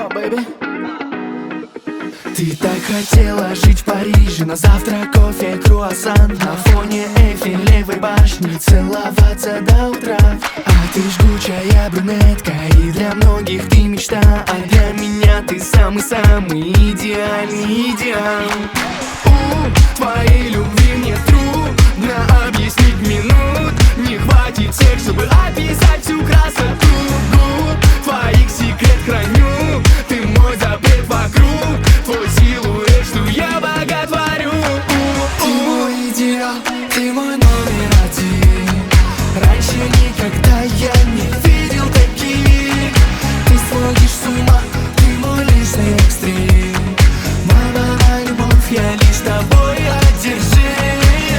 on, baby. Ты так хотела жить в Париже, на завтрак кофе, круассан, на фоне Эйфелевой башни целоваться до утра. А ты жгучая брюнетка, и для многих ты мечта, а для меня ты самый-самый идеальный идеал. Твоей любви мне трудно объяснить минут, не хватит всех, чтобы описать всю красоту. Твоих секрет храню, ты мой запрет вокруг, твой силуэт, что я боготворю. Ты мой идеал, ты мой номер один. Раньше никогда я не видел таких. Ты сводишь с ума, ты мой личный экстрим. Моя любовь, я лишь тобой одержим.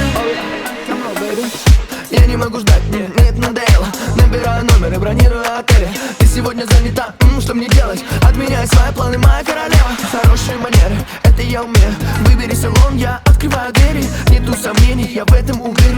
Я не могу ждать, мне нет надоело. Набираю номер и бронирую отели. Ты сегодня занята, что мне делать? Отменяй свои планы, моя королева. Хорошие манеры, это я умею. Выбери салон, я открываю двери. Нету сомнений, я в этом уверен.